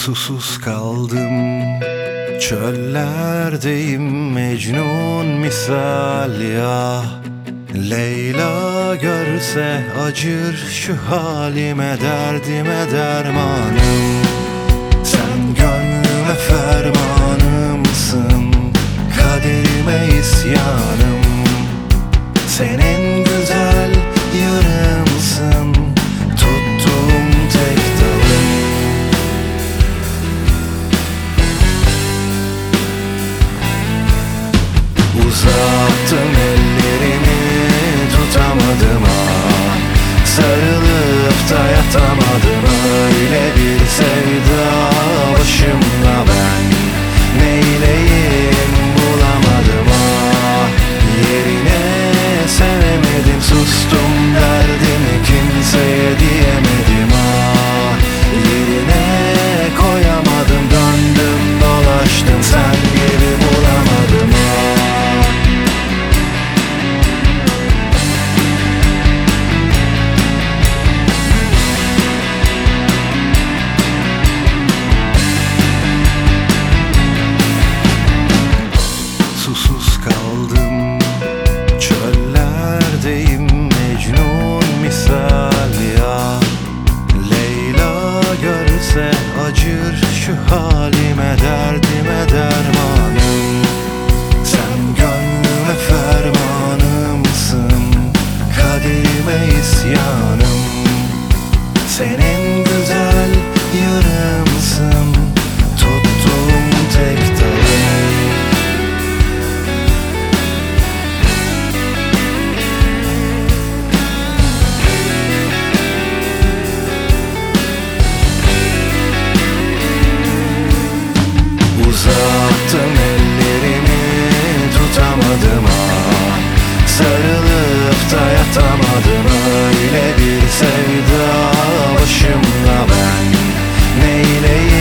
Susuz kaldım, çöllerdeyim Mecnun misal ya. Leyla görse acır şu halime, derdime dermanım. Sen gönlüme fermanımsın, kaderime isyanım. Senin güzel yarımsın, tuttuğum tek dalım. Uzattım ellerimi, tutamadım ah. Sarılıp da yatamadım, öyle bir sevda başımda ben. Neyleyim bulamadım ah. Yerine sevemedim, sustum derdimi kimseye diyemedim ah. Yerine koyamadım, döndüm dolaştım, sen gibi bulamadım ah. Susuz kaldım, çöllerdeyim Mecnun misal ya. Leyla görse acır şu halime, derdime dermanım. Sen gönlüme fermanımsın, kaderime isyanım. Senin güzel yarımsın, tuttuğum tek dalım. Uzattım ellerimi, tutamadım ah. Sarılıp da yatamadım, öyle bir sevda başımda ben. Neyleyim